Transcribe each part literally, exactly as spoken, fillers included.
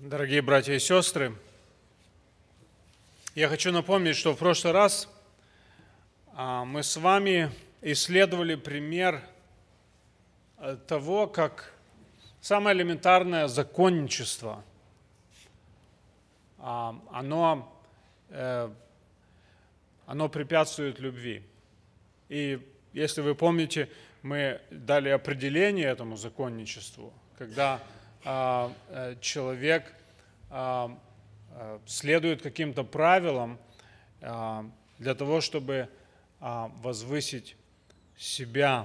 Дорогие братья и сестры, я хочу напомнить, что в прошлый раз мы с вами исследовали пример того, как самое элементарное законничество, оно, оно препятствует любви. И если вы помните, мы дали определение этому законничеству, когда человек следует каким-то правилам для того, чтобы возвысить себя.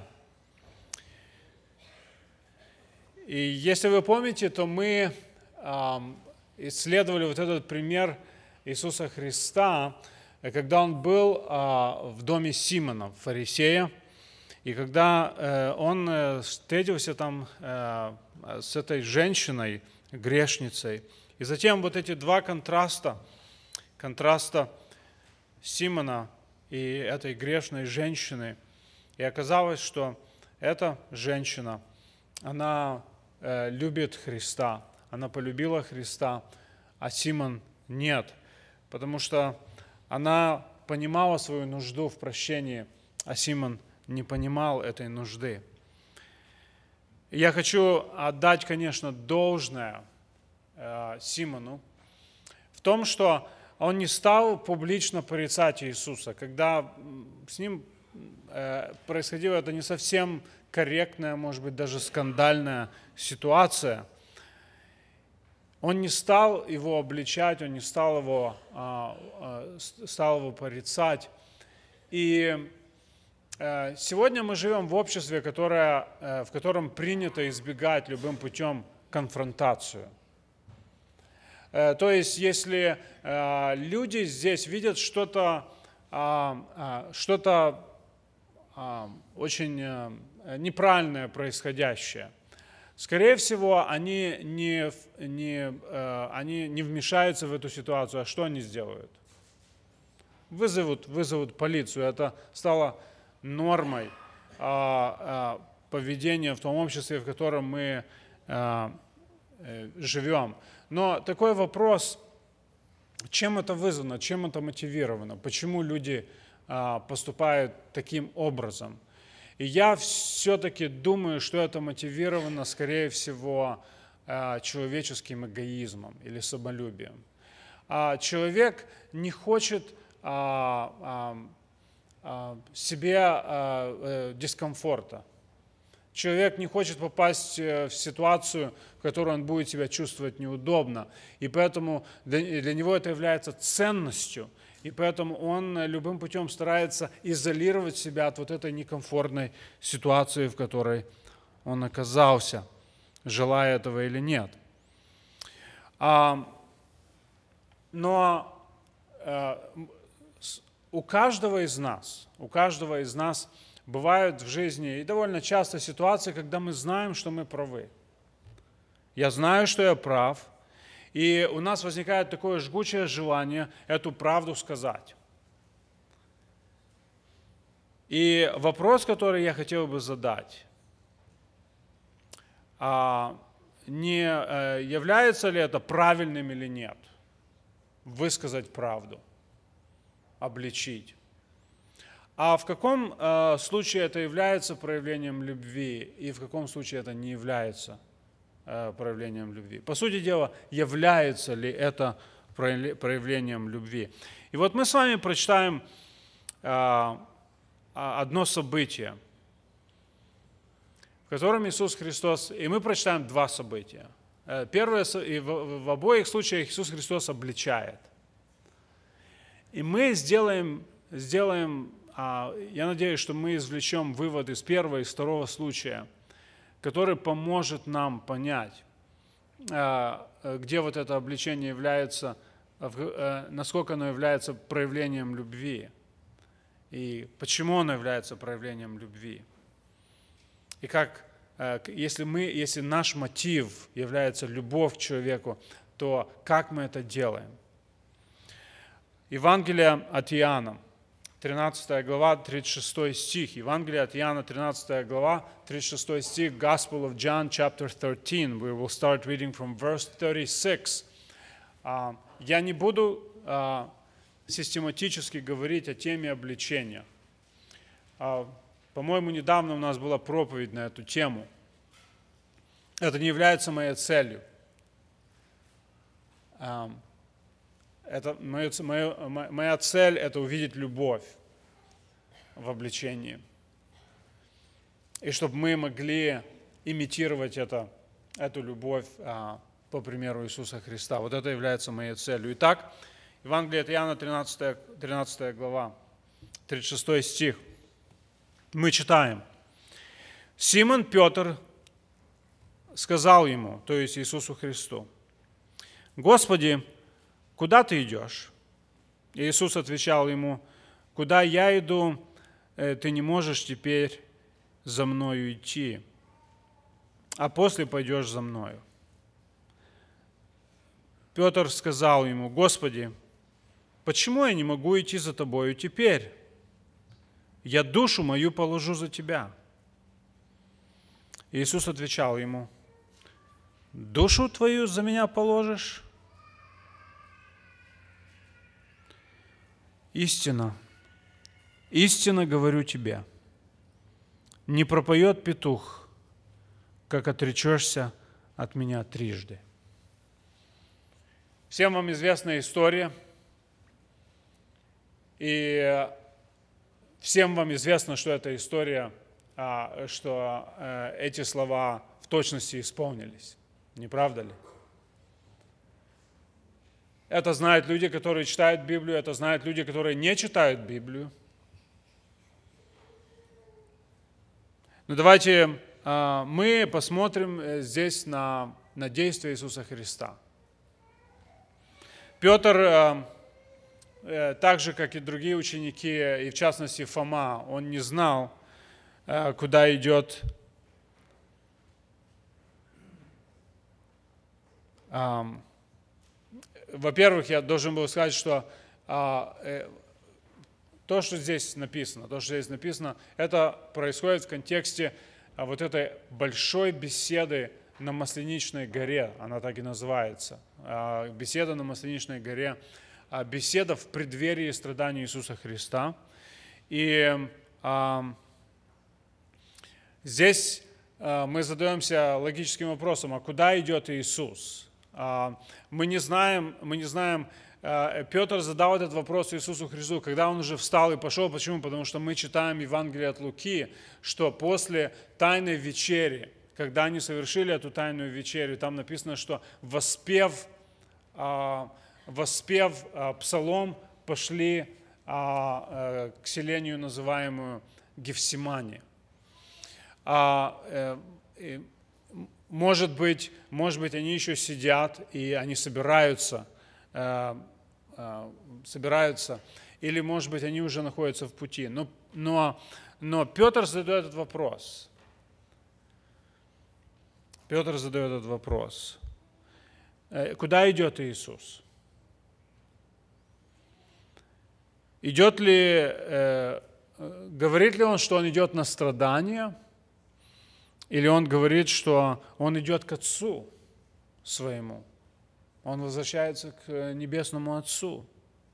И если вы помните, то мы исследовали вот этот пример Иисуса Христа, когда Он был в доме Симона, фарисея, и когда Он встретился там с этой женщиной, грешницей. И затем вот эти два контраста, контраста Симона и этой грешной женщины. И оказалось, что эта женщина, она э, любит Христа, она полюбила Христа, а Симон нет, потому что она понимала свою нужду в прощении, а Симон не понимал этой нужды. Я хочу отдать, конечно, должное э, Симону в том, что он не стал публично порицать Иисуса, когда с ним э, происходила это не совсем корректная, может быть, даже скандальная ситуация. Он не стал его обличать, он не стал его, э, э, стал его порицать. И сегодня мы живем в обществе, которое, в котором принято избегать любым путем конфронтацию. То есть, если люди здесь видят что-то, что-то очень неправильное происходящее, скорее всего, они не, не, они не вмешаются в эту ситуацию. А что они сделают? Вызовут, вызовут полицию. Это стало нормой а, а, поведения в том обществе, в котором мы а, э, живем. Но такой вопрос, чем это вызвано, чем это мотивировано, почему люди а, поступают таким образом. И я все-таки думаю, что это мотивировано, скорее всего, а, человеческим эгоизмом или самолюбием. А, человек не хочет а, а, себе э, дискомфорта. Человек не хочет попасть в ситуацию, в которой он будет себя чувствовать неудобно. И поэтому для, для него это является ценностью. И поэтому он любым путем старается изолировать себя от вот этой некомфортной ситуации, в которой он оказался, желая этого или нет. А, но а, У каждого из нас, у каждого из нас бывают в жизни и довольно часто ситуации, когда мы знаем, что мы правы. Я знаю, что я прав, и у нас возникает такое жгучее желание эту правду сказать. И вопрос, который я хотел бы задать, не является ли это правильным или нет, высказать правду, обличить. А в каком э, случае это является проявлением любви, и в каком случае это не является э, проявлением любви? По сути дела, является ли это проявлением любви? И вот мы с вами прочитаем э, одно событие, в котором Иисус Христос, и мы прочитаем два события. Первое, и в, в обоих случаях Иисус Христос обличает. И мы сделаем, сделаем, я надеюсь, что мы извлечем вывод из первого и второго случая, который поможет нам понять, где вот это обличение является, насколько оно является проявлением любви, и почему оно является проявлением любви. И как, если, мы, если наш мотив является любовь к человеку, то как мы это делаем? Евангелие от Иоанна, тринадцатая глава, тридцать шестой стих. Евангелие от Иоанна, тринадцатая глава, тридцать шестой стих. Gospel of John, chapter thirteen. We will start reading from verse thirty-six. Я не буду систематически говорить о теме обличения. По-моему, недавно у нас была проповедь на эту тему. Это не является моей целью. Это, моя, моя, моя цель – это увидеть любовь в обличении. И чтобы мы могли имитировать это, эту любовь а, по примеру Иисуса Христа. Вот это является моей целью. Итак, Евангелие от Иоанна, тринадцатая, тринадцатая глава, тридцать шестой стих. Мы читаем. Симон Петр сказал ему, то есть Иисусу Христу: «Господи, куда ты идешь?» И Иисус отвечал ему: «Куда я иду, ты не можешь теперь за мною идти, а после пойдешь за мною». Петр сказал ему: «Господи, почему я не могу идти за тобою теперь? Я душу мою положу за тебя». И Иисус отвечал ему: «Душу твою за меня положишь? Истина, истинно говорю тебе, не пропоет петух, как отречешься от меня трижды». Всем вам известна история, и всем вам известно, что эта история, что эти слова в точности исполнились. Не правда ли? Это знают люди, которые читают Библию, это знают люди, которые не читают Библию. Но давайте а, мы посмотрим здесь на, на действие Иисуса Христа. Петр, а, а, так же, как и другие ученики, и в частности Фома, он не знал, а, куда идет а, Во-первых, я должен был сказать, что а, э, то, что здесь написано, то, что здесь написано, это происходит в контексте а, вот этой большой беседы на Масленичной горе, она так и называется. А, беседа на Масленичной горе, а, беседа в преддверии страданий Иисуса Христа. И а, здесь а, мы задаемся логическим вопросом: а куда идет Иисус? Мы не знаем, мы не знаем, Петр задал этот вопрос Иисусу Христу, когда он уже встал и пошел. Почему? Потому что мы читаем Евангелие от Луки, что после Тайной вечери, когда они совершили эту Тайную вечерю, там написано, что воспев, воспев псалом, пошли к селению, называемую Гефсимани. Может быть, может быть, они еще сидят, и они собираются, э, э, собираются, или, может быть, они уже находятся в пути. Но, но, но Петр задает этот вопрос. Петр задает этот вопрос. Э, куда идет Иисус? Идет ли, э, говорит ли он, что он идет на страдания? Или он говорит, что он идет к Отцу своему. Он возвращается к Небесному Отцу.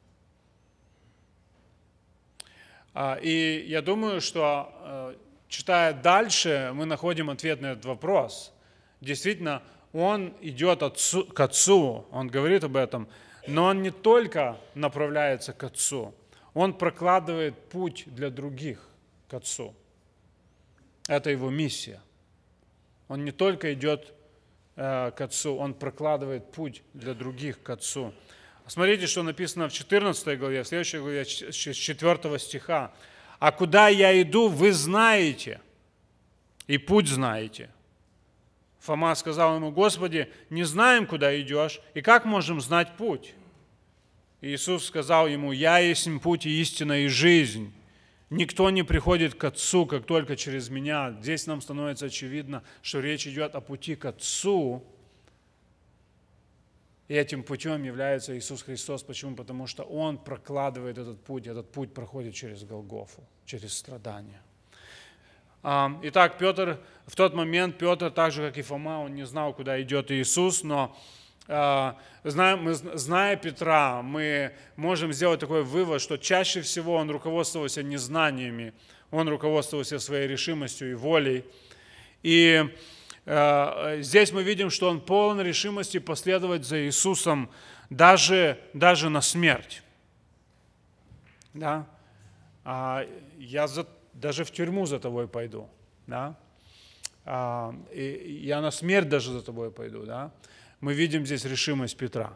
И я думаю, что, читая дальше, мы находим ответ на этот вопрос. Действительно, он идет отцу, к Отцу, он говорит об этом, но он не только направляется к Отцу, он прокладывает путь для других к Отцу. Это его миссия. Он не только идет э, к Отцу, он прокладывает путь для других к Отцу. Смотрите, что написано в четырнадцатой главе, в следующей главе, с четвёртого стиха. «А куда я иду, вы знаете, и путь знаете». Фома сказал ему: «Господи, не знаем, куда идешь, и как можем знать путь?» И Иисус сказал ему: «Я есть путь и истина и жизнь. Никто не приходит к Отцу, как только через меня». Здесь нам становится очевидно, что речь идет о пути к Отцу. И этим путем является Иисус Христос. Почему? Потому что Он прокладывает этот путь. Этот путь проходит через Голгофу, через страдания. Итак, Петр, в тот момент Петр, так же, как и Фома, он не знал, куда идет Иисус, но зная, мы, зная Петра, мы можем сделать такой вывод, что чаще всего он руководствовался не знаниями, он руководствовался своей решимостью и волей. И э, здесь мы видим, что он полон решимости последовать за Иисусом даже, даже на смерть. Да? А я за, даже в тюрьму за тобой пойду. Да? А, и я на смерть даже за тобой пойду. Да? Мы видим здесь решимость Петра.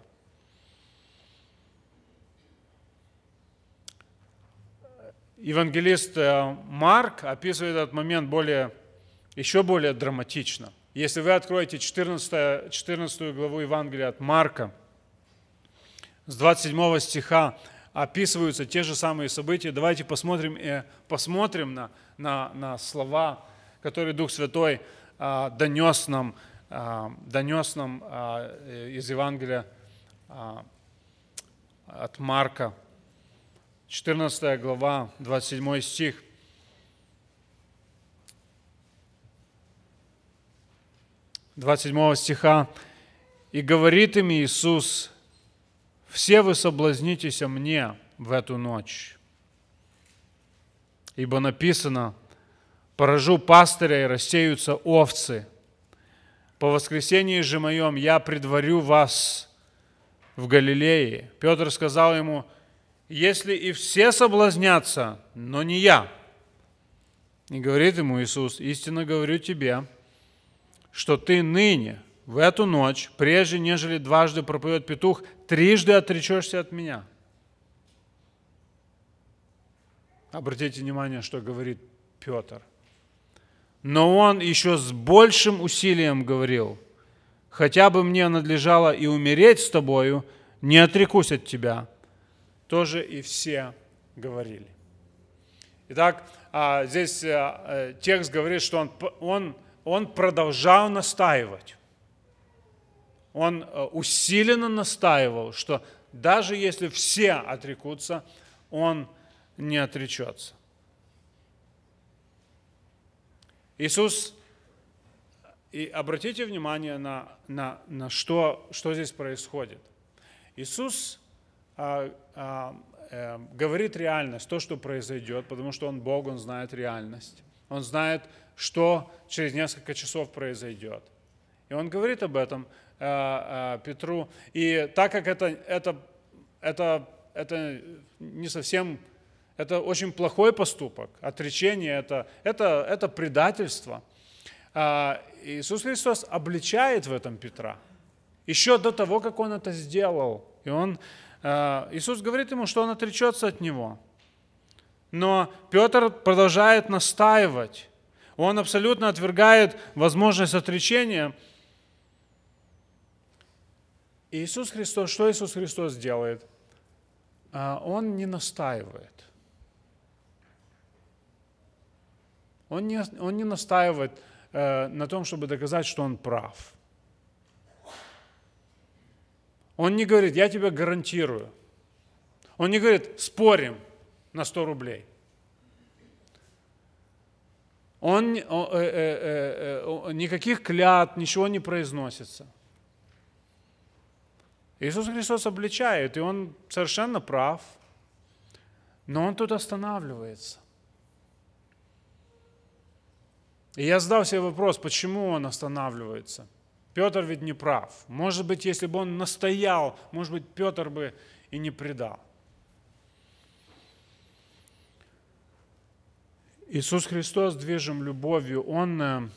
Евангелист Марк описывает этот момент более, еще более драматично. Если вы откроете четырнадцатую, четырнадцатую главу Евангелия от Марка, с двадцать седьмого стиха описываются те же самые события. Давайте посмотрим, э, посмотрим на, на, на слова, которые Дух Святой э, донес нам, э, донес нам э, из Евангелия э, от Марка. четырнадцатая глава, двадцать седьмой стих. двадцать седьмого стиха. «И говорит им Иисус: все вы соблазнитесь о мне в эту ночь. Ибо написано: поражу пастыря, и рассеются овцы. По воскресении же моем я предварю вас в Галилее». Петр сказал ему: если и все соблазнятся, но не я. И говорит ему Иисус: истинно говорю тебе, что ты ныне, в эту ночь, прежде нежели дважды пропоет петух, трижды отречешься от меня. Обратите внимание, что говорит Петр. Но он еще с большим усилием говорил: хотя бы мне надлежало и умереть с тобою, не отрекусь от тебя. Тоже и все говорили. Итак, здесь текст говорит, что он, он, он продолжал настаивать. Он усиленно настаивал, что даже если все отрекутся, он не отречется. Иисус, и обратите внимание на, на, на что, что здесь происходит. Иисус а, а, а, говорит реальность, то, что произойдет, потому что Он Бог, Он знает реальность. Он знает, что через несколько часов произойдет. И Он говорит об этом а, а, Петру. И так как это, это, это, это не совсем... Это очень плохой поступок. Отречение это, – это, это предательство. Иисус Христос обличает в этом Петра. Еще до того, как Он это сделал. И он, Иисус говорит ему, что он отречется от него. Но Петр продолжает настаивать. Он абсолютно отвергает возможность отречения. И Иисус Христос, что Иисус Христос делает? Он не настаивает. Он не, он не настаивает э, на том, чтобы доказать, что он прав. Он не говорит: я тебе гарантирую. Он не говорит: спорим на сто рублей. Он, э, э, э, э, никаких клятв, ничего не произносится. Иисус Христос обличает, и Он совершенно прав, но Он тут останавливается. И я задал себе вопрос, почему он останавливается. Петр ведь не прав. Может быть, если бы он настоял, может быть, Петр бы и не предал. Иисус Христос, движим любовью, Он,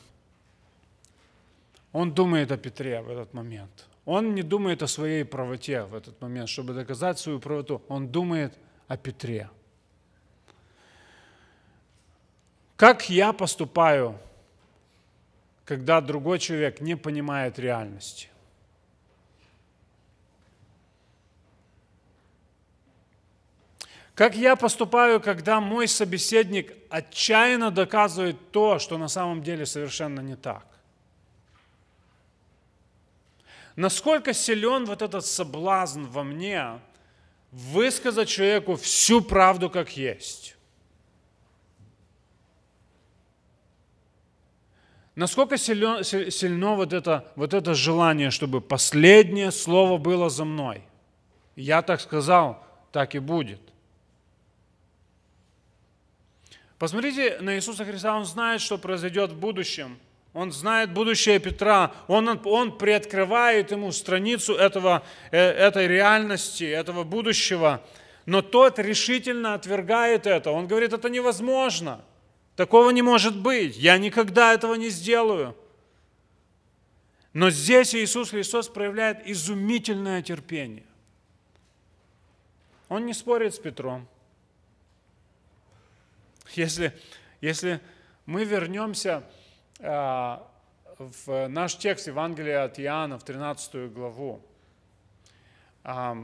он думает о Петре в этот момент. Он не думает о своей правоте в этот момент, чтобы доказать свою правоту. Он думает о Петре. Как я поступаю, когда другой человек не понимает реальности? Как я поступаю, когда мой собеседник отчаянно доказывает то, что на самом деле совершенно не так? Насколько силен вот этот соблазн во мне высказать человеку всю правду как есть. Насколько силен, сильно вот это, вот это желание, чтобы последнее слово было за мной. Я так сказал, так и будет. Посмотрите на Иисуса Христа, Он знает, что произойдет в будущем. Он знает будущее Петра. Он, он приоткрывает ему страницу этого, этой реальности, этого будущего. Но тот решительно отвергает это. Он говорит, это невозможно. Такого не может быть. Я никогда этого не сделаю. Но здесь Иисус Христос проявляет изумительное терпение. Он не спорит с Петром. Если, если мы вернемся э, в наш текст Евангелия от Иоанна, в тринадцатую главу, э,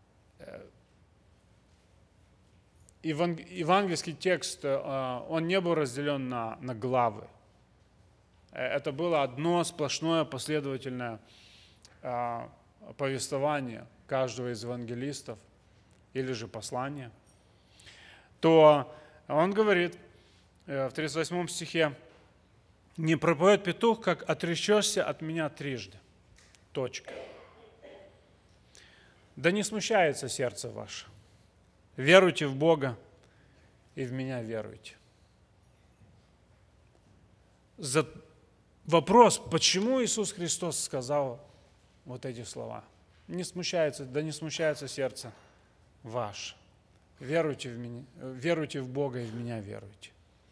евангельский текст, он не был разделен на, на главы. Это было одно сплошное последовательное повествование каждого из евангелистов или же послание. То он говорит в тридцать восьмом стихе: «Не пропоет петух, как отречешься от меня трижды». Точка. «Да не смущается сердце ваше. Веруйте в Бога и в меня веруйте». За вопрос, почему Иисус Христос сказал вот эти слова. Не смущается, да не смущается сердце ваше. Веруйте в меня, веруйте в Бога и в меня веруйте.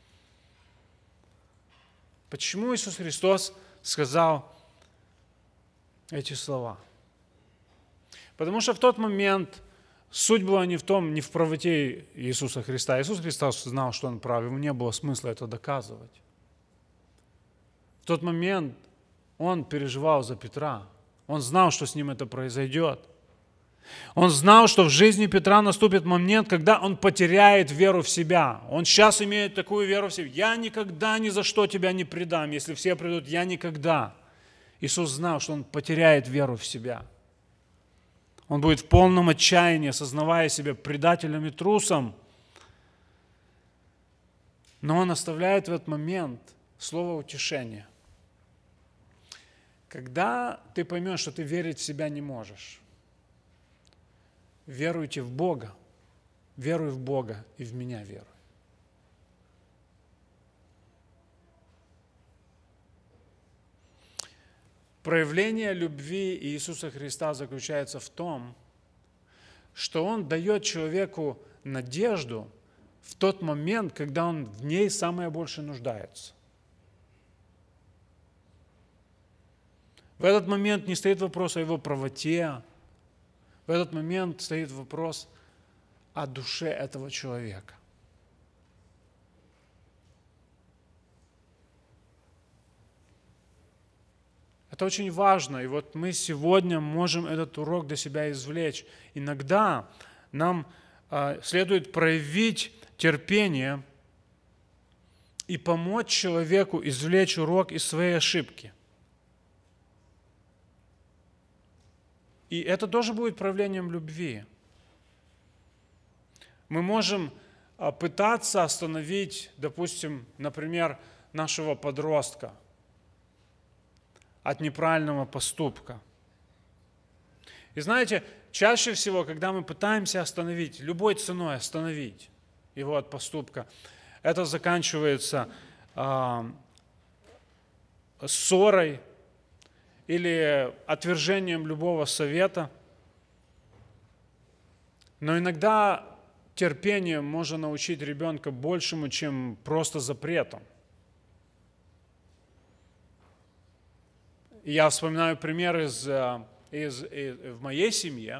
Почему Иисус Христос сказал эти слова? Потому что в тот момент суть была не в том, не в правоте Иисуса Христа. Иисус Христос знал, что Он прав, ему не было смысла это доказывать. В тот момент Он переживал за Петра. Он знал, что с ним это произойдет. Он знал, что в жизни Петра наступит момент, когда он потеряет веру в себя. Он сейчас имеет такую веру в себя. «Я никогда ни за что тебя не предам. Если все придут, я никогда». Иисус знал, что он потеряет веру в себя. Он будет в полном отчаянии, осознавая себя предателем и трусом. Но он оставляет в этот момент слово утешения. Когда ты поймешь, что ты верить в себя не можешь, веруйте в Бога, веруй в Бога и в меня веруй. Проявление любви Иисуса Христа заключается в том, что Он дает человеку надежду в тот момент, когда он в ней самое больше нуждается. В этот момент не стоит вопрос о его правоте, в этот момент стоит вопрос о душе этого человека. Это очень важно, и вот мы сегодня можем этот урок для себя извлечь. Иногда нам э, следует проявить терпение и помочь человеку извлечь урок из своей ошибки. И это тоже будет проявлением любви. Мы можем пытаться остановить, допустим, например, нашего подростка от неправильного поступка. И знаете, чаще всего, когда мы пытаемся остановить, любой ценой остановить его от поступка, это заканчивается э, ссорой, или отвержением любого совета. Но иногда терпением можно научить ребенка большему, чем просто запретом. И я вспоминаю пример из, из, из, в моей семье.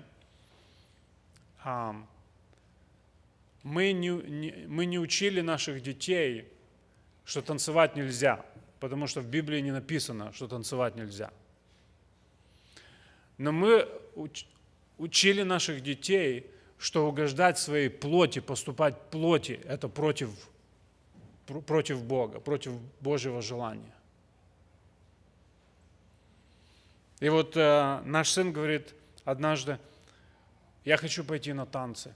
Мы не, не, мы не учили наших детей, что танцевать нельзя, потому что в Библии не написано, что танцевать нельзя. Но мы учили наших детей, что угождать своей плоти, поступать плоти, это против, против Бога, против Божьего желания. И вот э, наш сын говорит однажды: я хочу пойти на танцы.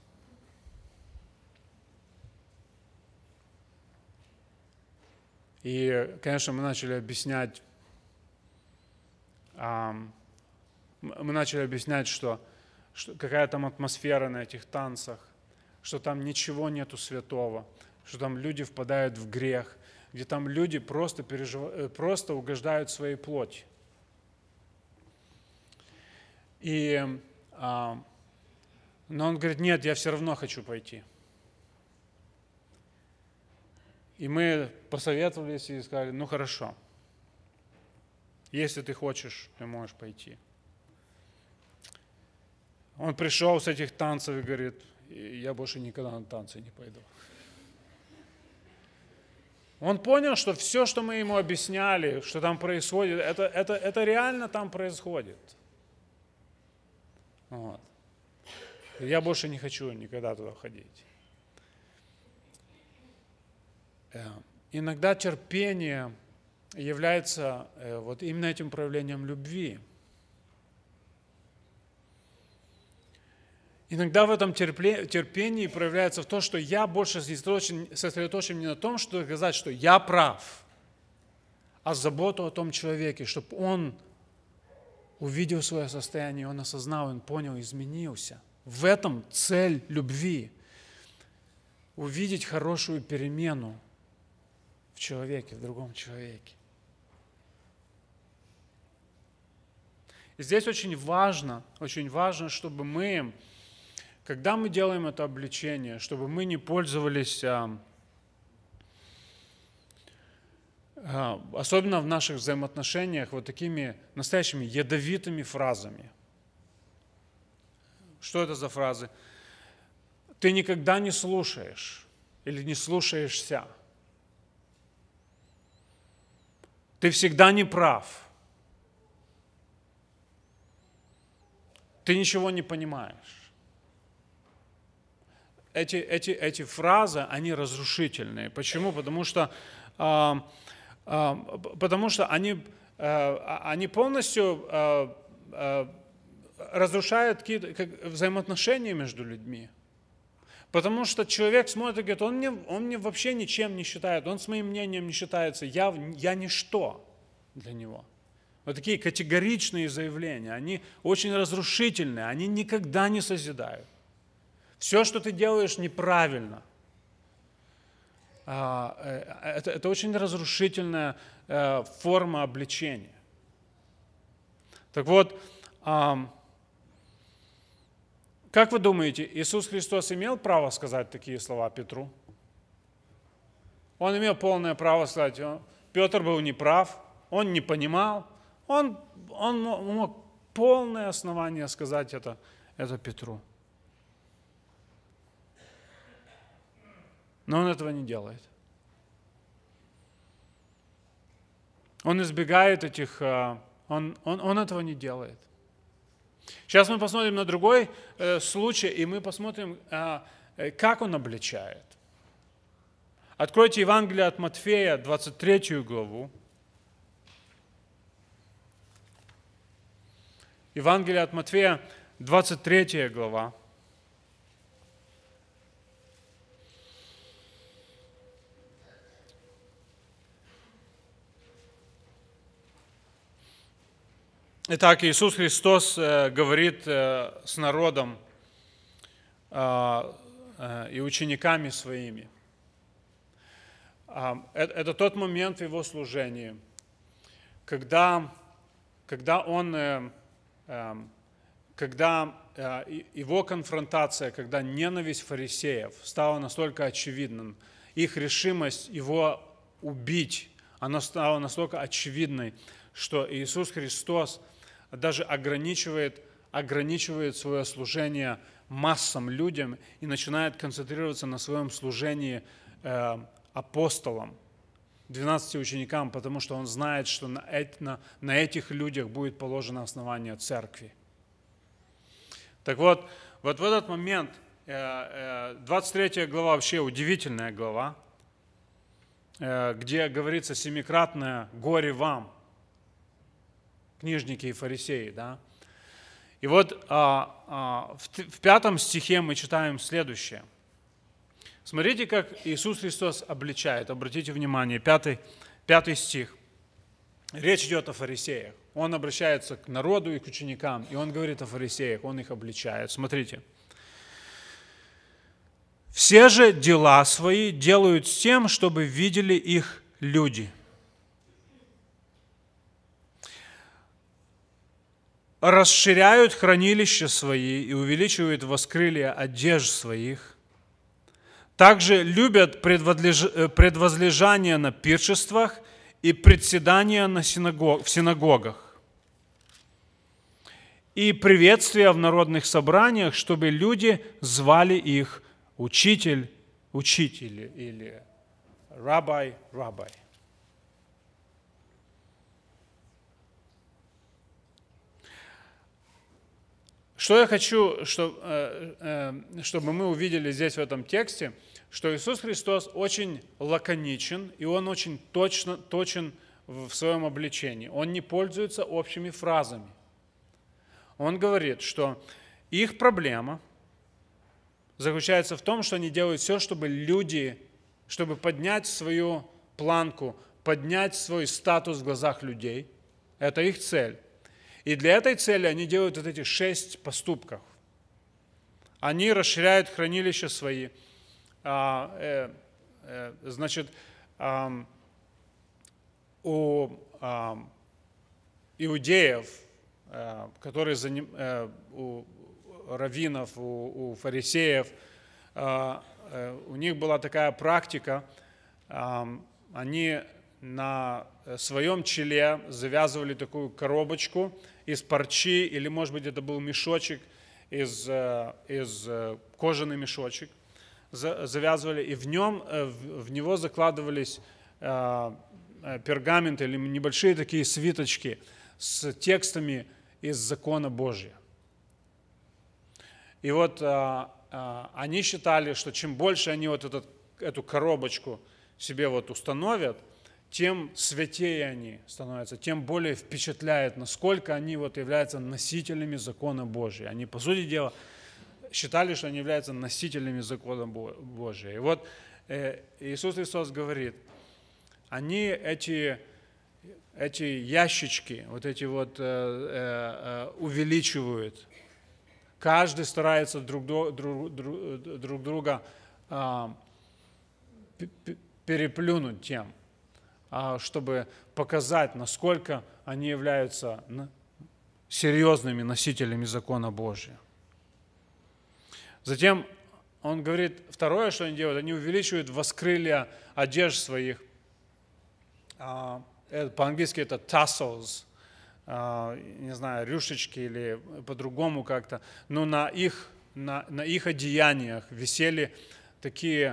И, конечно, мы начали объяснять, э, мы начали объяснять, что, что какая там атмосфера на этих танцах, что там ничего нету святого, что там люди впадают в грех, где там люди просто, пережив... просто угождают своей плоти. И, а, но он говорит: нет, я все равно хочу пойти. И мы посоветовались и сказали: ну хорошо, если ты хочешь, ты можешь пойти. Он пришел с этих танцев и говорит: я больше никогда на танцы не пойду. Он понял, что все, что мы ему объясняли, что там происходит, это, это, это реально там происходит. Вот. Я больше не хочу никогда туда ходить. Иногда терпение является вот именно этим проявлением любви. Иногда в этом терпении проявляется в том, что я больше сосредоточен не на том, чтобы сказать, что я прав, а заботу о том человеке, чтобы он увидел свое состояние, он осознал, он понял, изменился. В этом цель любви. Увидеть хорошую перемену в человеке, в другом человеке. И здесь очень важно, очень важно, чтобы мы, когда мы делаем это обличение, чтобы мы не пользовались, особенно в наших взаимоотношениях, вот такими настоящими ядовитыми фразами. Что это за фразы? Ты никогда не слушаешь или не слушаешься. Ты всегда не прав. Ты ничего не понимаешь. Эти, эти, эти фразы, они разрушительные. Почему? Потому что, э, э, потому что они, э, они полностью э, э, разрушают какие-то взаимоотношения между людьми. Потому что человек смотрит и говорит: он мне, он мне вообще ничем не считает, он с моим мнением не считается, я, я ничто для него. Вот такие категоричные заявления, они очень разрушительные, они никогда не созидают. Все, что ты делаешь, неправильно. Это, это очень разрушительная форма обличения. Так вот, как вы думаете, Иисус Христос имел право сказать такие слова Петру? Он имел полное право сказать. Петр был неправ, он не понимал, он, он мог полное основание сказать это, это Петру. Но он этого не делает. Он избегает этих, он, он, он этого не делает. Сейчас мы посмотрим на другой э, случай, и мы посмотрим, э, как он обличает. Откройте Евангелие от Матфея, двадцать третью главу. Евангелие от Матфея, двадцать третья глава. Итак, Иисус Христос э, говорит э, с народом э, э, и учениками своими. Э, это тот момент в Его служении, когда, когда, он, э, э, когда э, Его конфронтация, когда ненависть фарисеев стала настолько очевидным, их решимость Его убить, она стала настолько очевидной, что Иисус Христос даже ограничивает, ограничивает свое служение массам людям и начинает концентрироваться на своем служении э, апостолам, двенадцати ученикам, потому что он знает, что на, на, на этих людях будет положено основание церкви. Так вот, вот в этот момент, э, э, двадцать третья глава вообще удивительная глава, э, где говорится семикратное «горе вам». книжники и фарисеи, да. И вот а, а, в, в пятом стихе мы читаем следующее. Смотрите, как Иисус Христос обличает. Обратите внимание, пятый, пятый стих. Речь идет о фарисеях. Он обращается к народу и к ученикам, и он говорит о фарисеях, он их обличает. Смотрите. «Все же дела свои делают с тем, чтобы видели их люди. Расширяют хранилища свои и увеличивают воскрылья одежд своих. Также любят предвозлежание на пиршествах и председания на синагог, в синагогах, и приветствия в народных собраниях, чтобы люди звали их учитель, учитель или рабай, рабай». Что я хочу, чтобы мы увидели здесь в этом тексте, что Иисус Христос очень лаконичен, и Он очень точно, точен в своем обличении. Он не пользуется общими фразами. Он говорит, что их проблема заключается в том, что они делают все, чтобы люди, чтобы поднять свою планку, поднять свой статус в глазах людей. Это их цель. И для этой цели они делают вот эти шесть поступков. Они расширяют хранилища свои. А, э, э, значит, а, у а, иудеев, а, которые заним, а, у раввинов, у, у фарисеев, а, а, у них была такая практика, а, они на своем челе завязывали такую коробочку из парчи, или, может быть, это был мешочек, из, из кожаный мешочек, завязывали, и в нем, в него закладывались пергаменты или небольшие такие свиточки с текстами из закона Божия. И вот они считали, что чем больше они вот этот, эту коробочку себе вот установят, тем святее они становятся, тем более впечатляет, насколько они вот являются носителями закона Божия. Они, по сути дела, считали, что они являются носителями закона Божия. И вот Иисус Христос говорит, они эти, эти ящички, вот эти вот увеличивают. Каждый старается друг, друг, друг, друг друга переплюнуть тем, чтобы показать, насколько они являются серьезными носителями закона Божия. Затем он говорит, второе, что они делают, они увеличивают воскрылья одежд своих. По-английски это tassels, не знаю, рюшечки или по-другому как-то. Но на их, на, на их одеяниях висели такие...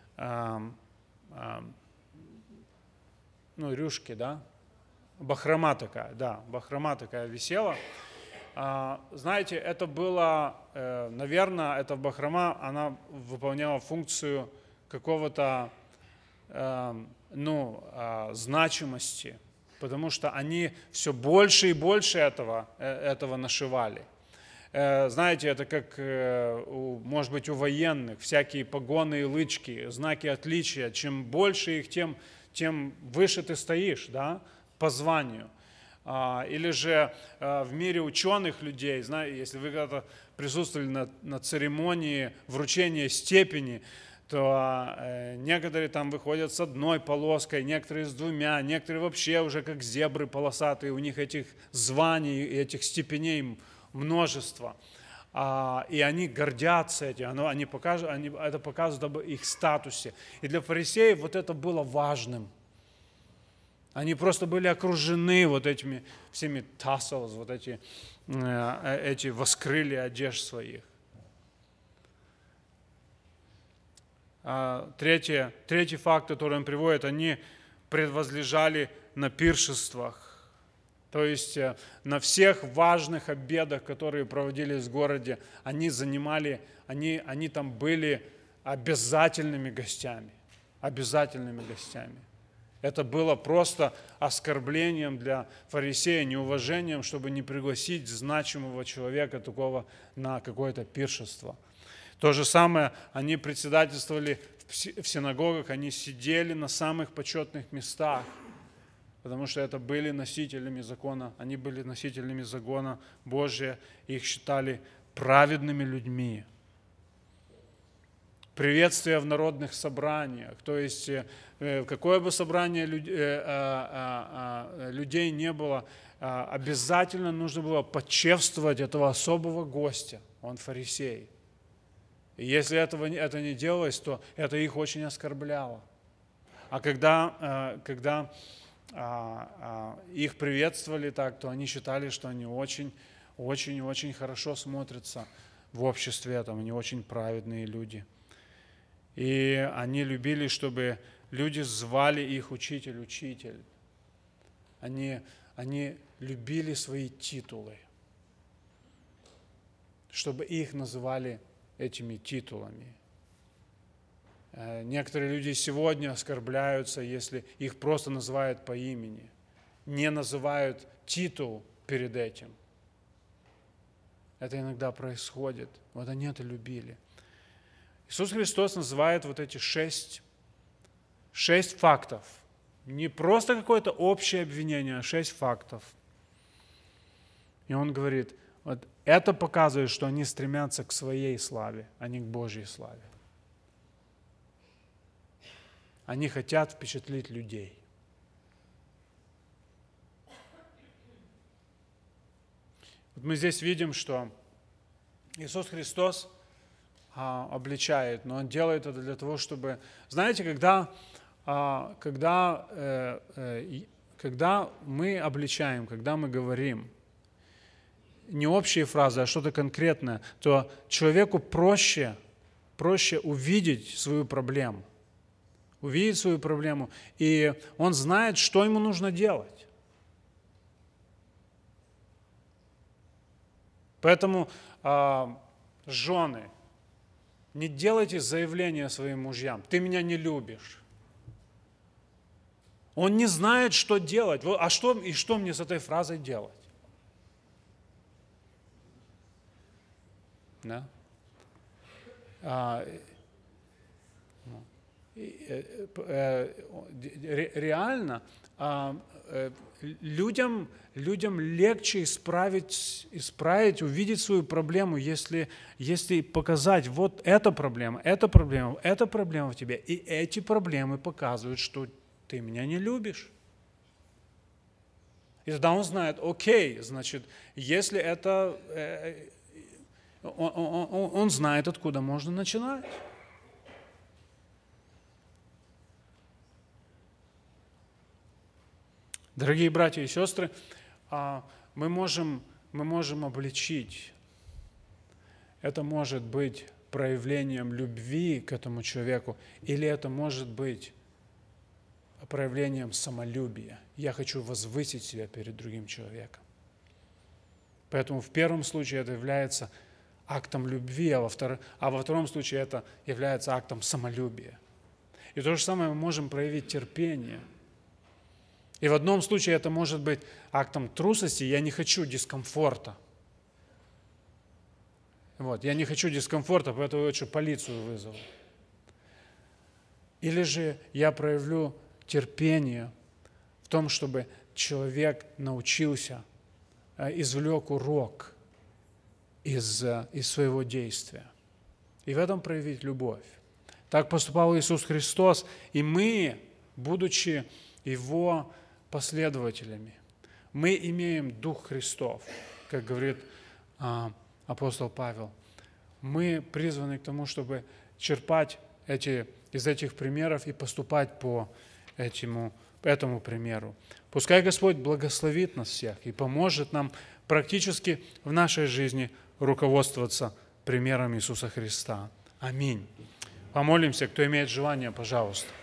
ну, рюшки, да, бахрома такая, да, бахрома такая висела. А, знаете, это было, э, наверное, эта бахрома, она выполняла функцию какого-то, э, ну, э, значимости, потому что они все больше и больше этого, э, этого нашивали. Э, знаете, это как, э, у, может быть, у военных, всякие погоны и лычки, знаки отличия. Чем больше их, тем тем выше ты стоишь, да, по званию. А, или же а, в мире ученых людей, знаете, если вы когда-то присутствовали на, на церемонии вручения степени, то а, некоторые там выходят с одной полоской, некоторые с двумя, некоторые вообще уже как зебры полосатые, у них этих званий, этих степеней множество. А, и они гордятся этим, оно, они покажут, они, это показывает об их статусе. И для фарисеев вот это было важным. Они просто были окружены вот этими всеми tassels, вот эти, э, эти воскрылья одежд своих. А, третье, третий факт, который он приводит, они предвозлежали на пиршествах. То есть на всех важных обедах, которые проводились в городе, они занимали, они, они там были обязательными гостями. Обязательными гостями. Это было просто оскорблением для фарисея, неуважением, чтобы не пригласить значимого человека такого на какое-то пиршество. То же самое, они председательствовали в синагогах, они сидели на самых почетных местах, потому что это были носителями закона, они были носителями закона Божия, их считали праведными людьми. Приветствие в народных собраниях, то есть в какое бы собрание людей не было, обязательно нужно было почествовать этого особого гостя, он фарисей. И если этого, это не делалось, то это их очень оскорбляло. А когда, когда их приветствовали так, то они считали, что они очень, очень, очень хорошо смотрятся в обществе этом, они очень праведные люди. И они любили, чтобы люди звали их учитель, учитель. Они, они любили свои титулы, чтобы их называли этими титулами. Некоторые люди сегодня оскорбляются, если их просто называют по имени, не называют титул перед этим. Это иногда происходит. Вот они это любили. Иисус Христос называет вот эти шесть, шесть фактов. Не просто какое-то общее обвинение, а шесть фактов. И Он говорит, вот это показывает, что они стремятся к своей славе, а не к Божьей славе. Они хотят впечатлить людей. Вот мы здесь видим, что Иисус Христос а, обличает, но Он делает это для того, чтобы... Знаете, когда, а, когда, э, э, когда мы обличаем, когда мы говорим не общие фразы, а что-то конкретное, то человеку проще, проще увидеть свою проблему. Увидеть свою проблему, и он знает, что ему нужно делать. Поэтому, э, жены, не делайте заявления своим мужьям: «Ты меня не любишь». Он не знает, что делать. А что, и что мне с этой фразой делать? Да? А, реально людям, людям легче исправить, исправить, увидеть свою проблему, если, если показать: вот эта проблема, эта проблема, эта проблема в тебе, и эти проблемы показывают, что ты меня не любишь. И тогда он знает: окей, значит, если это... Он, он, он знает, откуда можно начинать. Дорогие братья и сестры, мы можем, мы можем обличить. Это может быть проявлением любви к этому человеку, или это может быть проявлением самолюбия. Я хочу возвысить себя перед другим человеком. Поэтому в первом случае это является актом любви, а во, втор... а во втором случае это является актом самолюбия. И то же самое мы можем проявить терпение. И в одном случае это может быть актом трусости: я не хочу дискомфорта. Вот, я не хочу дискомфорта, поэтому лучше полицию вызову. Или же я проявлю терпение в том, чтобы человек научился, извлек урок из, из своего действия. И в этом проявить любовь. Так поступал Иисус Христос, и мы, будучи Его последователями, мы имеем Дух Христов, как говорит а, апостол Павел. Мы призваны к тому, чтобы черпать эти, из этих примеров и поступать по этому, этому примеру. Пускай Господь благословит нас всех и поможет нам практически в нашей жизни руководствоваться примером Иисуса Христа. Аминь. Помолимся, кто имеет желание, пожалуйста.